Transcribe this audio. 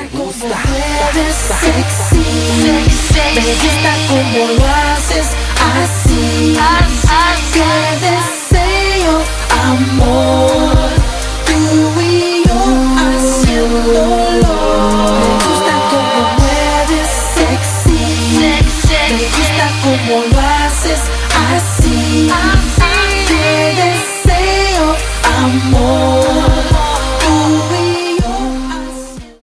gusta, sexy, me gusta como lo haces así.